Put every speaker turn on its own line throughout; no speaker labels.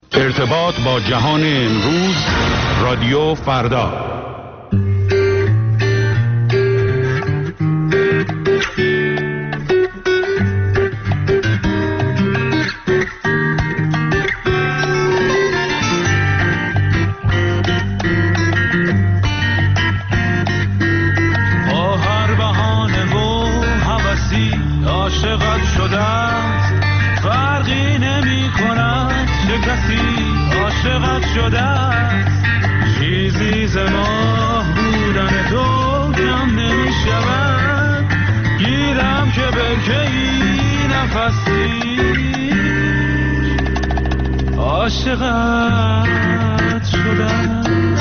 ارتباط با جهان امروز، رادیو فردا.
عاشقت شدم.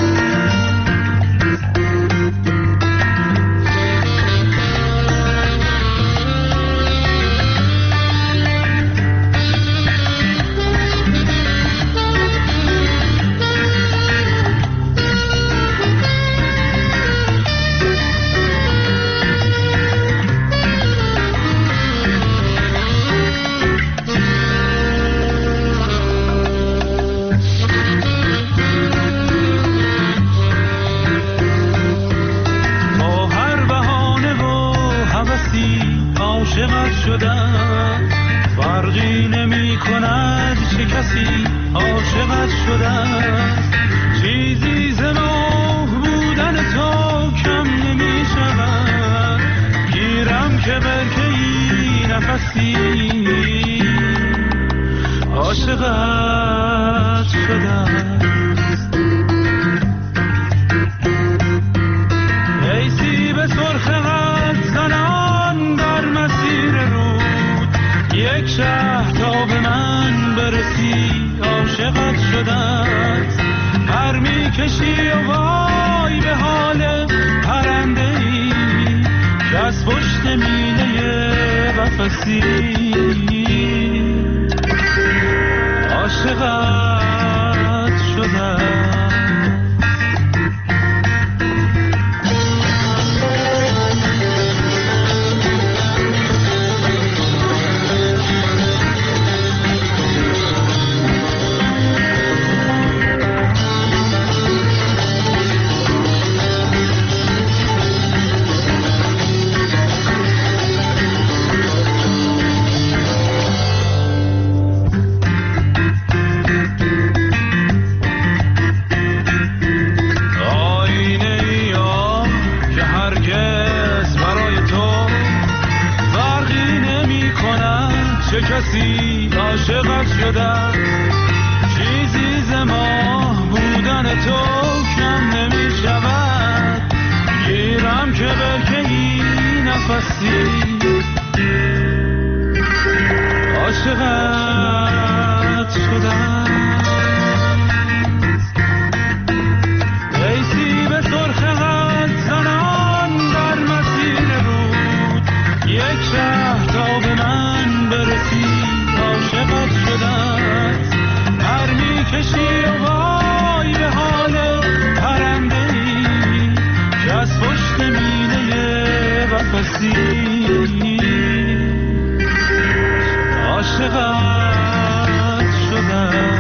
فرقی نمی کند چه کسی عاشقت شدم. چیزی ز ماه بودن تو کم نمی شود. گیرم که برکه‌ای نفسی عاشقت شدم. ای سیب سرخ قد زنان در مسیر رود، یک شهر تا به من برسی عاشقت شدم. پر می کشی و وای به حال پرنده ای که از پشت مینه قفسی عاشقت شدم. کسی عاشقت شدم. چیزی ز ماه بودن تو کم نمی شود. گیرم که برکه‌ای نفسی عاشقت شدم. ای سیب سرخ قد زنان در مسیر رود، یک شهر تا به من برسی عاشقت شدم. پر می کشی و وای به حال پرنده ای که از پشت مینه قفسی عاشقت شدم.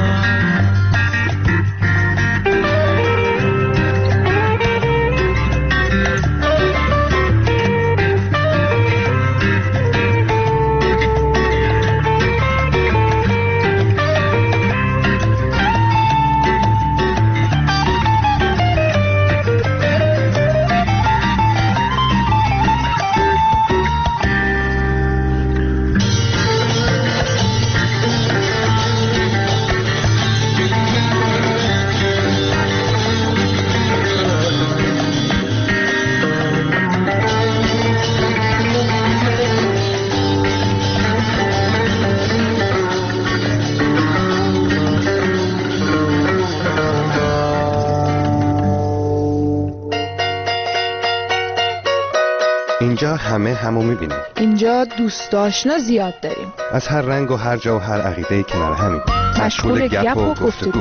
اینجا همه همو میبینیم.
اینجا دوست آشنا زیاد داریم.
از هر رنگ و هر جا و هر عقیده‌ای کنار همیم.
مشغول گپ و گفتگو.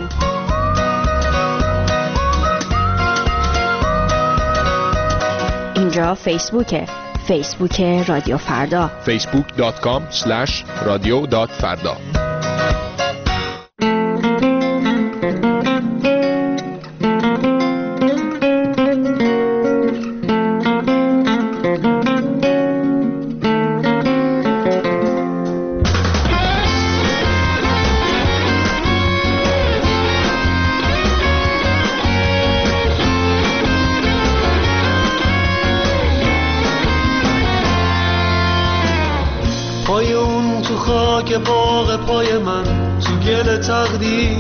اینجا فیسبوکه. فیسبوک رادیو فردا.
facebook.com/radio.farda.
پای من تو گل تقدیر،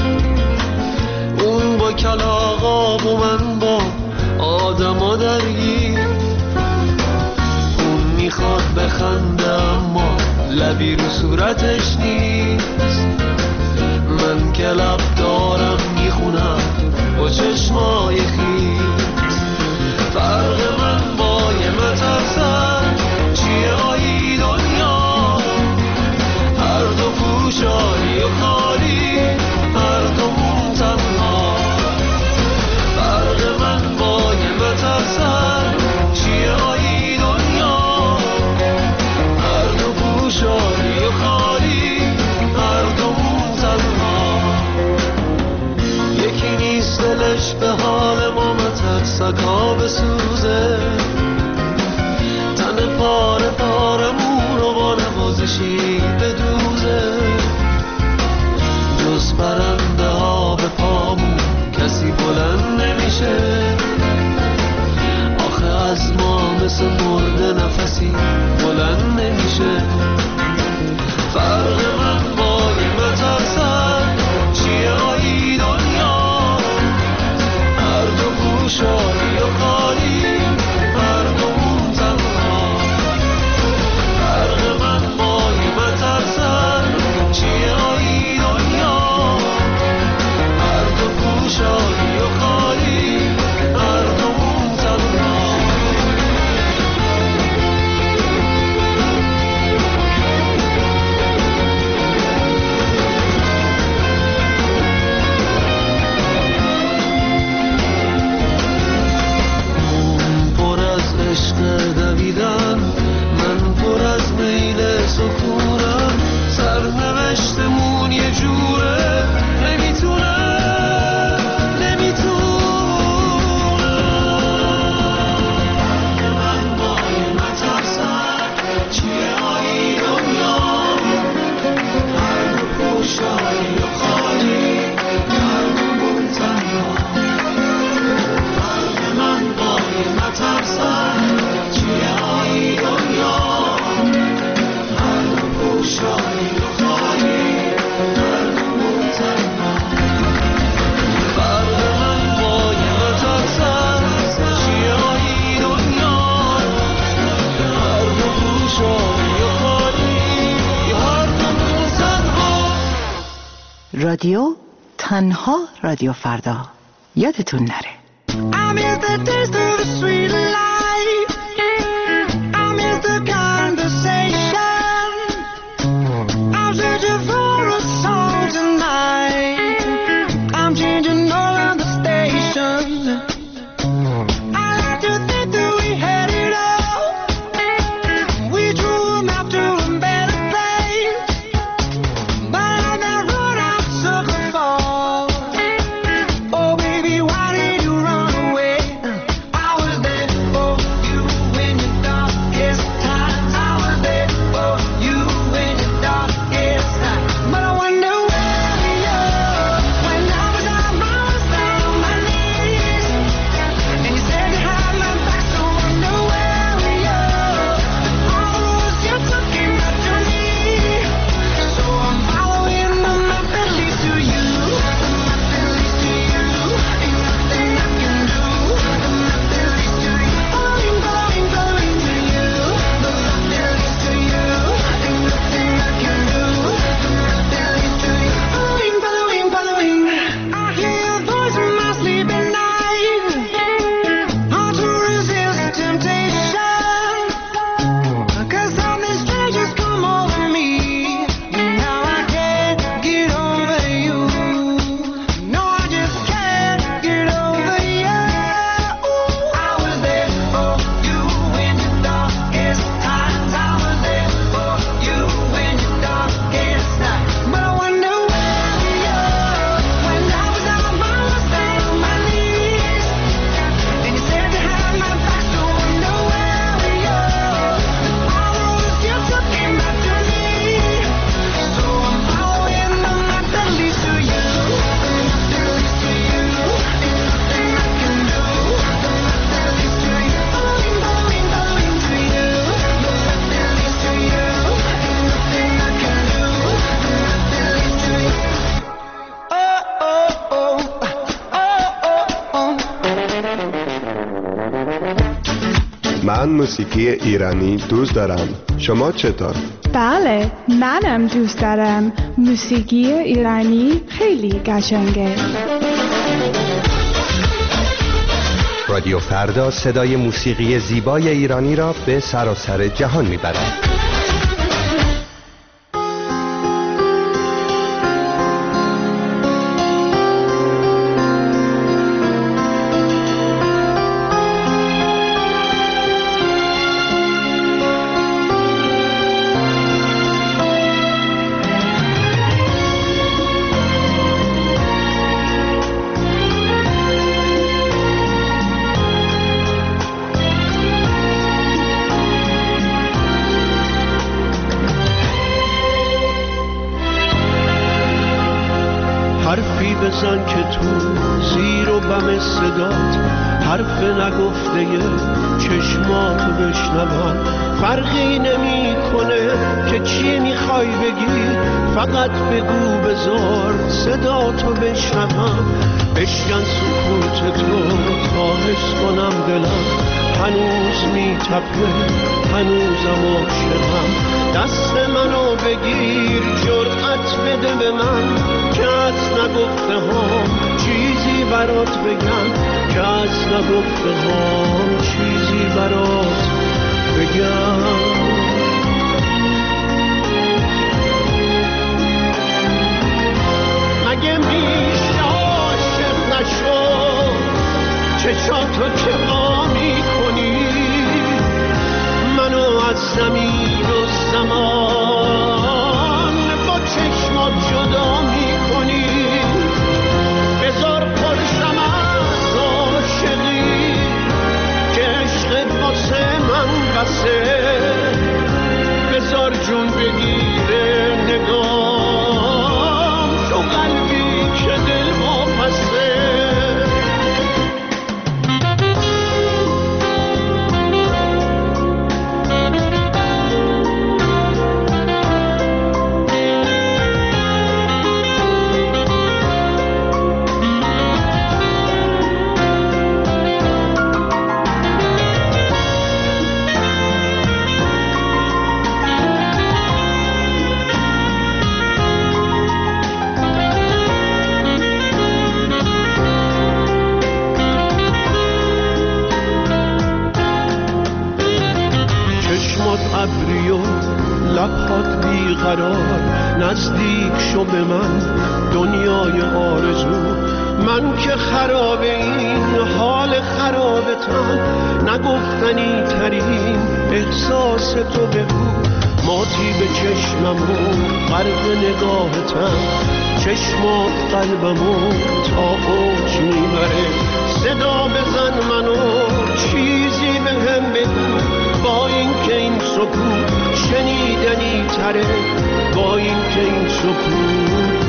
اون با کلاغاب و من با آدما درگیر. اون میخواد بخنده اما لبی رو صورتش نیست، من که لب دارم میخونم با چشمای خیس. فرق من با یه مترسم چیه آیی دنیا، هر دو پوشانی و خالی، هر دومون تنها. فرق من با یه مترسم چیه آیی دنیا، هر دو پوشانی و خالی، هر دومون تنها. یکی نیست دلش به حال ما مترسک ها بسوزه، تن پاره پارمون رو با نوازشی بدوزه. جز پرنده ها به پامون کسی بلند نمیشه، آخه از ما مثل مرده نفسی بلند نمیشه. فرق من با این مترسم چیه آیی دنیا، هر دو پوشانی و خالی، هر دومون تنها. فرق من با این مترسم چیه آیی دنیا، هر دو پوشانی و خالی، هر دومون تنها. پر از عشق دویدن، من پر از میل سکونم. سرنوشتمون یه جوره نمیتونه من با این مترسم چیه آیی دنیا، هر دو پوشانی و خالی، هر دومون تنها. فرق من با این مترسم چیه آیی دنیا، هر دو پوشانی و خالی، هر دومون تنها. فرق من با این مترسم چیه آیی دنیا، هر دو پوشانی و خالی، هر دومون تنها.
رادیو تنها رادیو فردا، یادتون نره.
I miss the taste of the sweet life, I miss the conversation, I'm searching for a song tonight, I'm changing all of the stations. I like to think that we had it all, we drew a map to a better place, but on that road I'm sucking for. Oh baby, why did you run away? I was there for
من موسیقی ایرانی دوست دارم. شما چطور؟
بله، منم دوست دارم. موسیقی ایرانی خیلی قشنگه.
رادیو فردا صدای موسیقی زیبای ایرانی را به سراسر جهان میبرد.
حرفی بزن که تو زیر و بم صدات حرف نگفته چشماتو بشنوم. فرقی نمی کنه که چی میخوای بگی، فقط بگو بذار صداتو بشنوم. بشکن سکوت تو تا حس کنم دلم هنوز میتپه، هنوزم عاشقم. دست منو بگیر، جرأت بده به من که از نگفته هم چیزی برات بگم، که از نگفته هم چیزی برات بگم. مگه میشه عاشق نشو چشاتو که ما میکنی، منو از زمین و زمان با چشمات جدا میکنی. بذار پرشم از عاشقی که عشقت واسه من بسه، بذار جون بگیره نگام تو قلبی که دل واپسه. ابری و لبات بیقرار، نزدیک شو به من دنیای آرزو. من که خراب این حال خرابتم، نگفتنی ترین احساس تو بگو. ماتی به چشمم و غرق نگاهتم، چشمات قلبمو تا اوج میبره. صدا بزن منو چیزی به هم بگو، با این که این سکوت شنیدنی تره، با این که این سکوت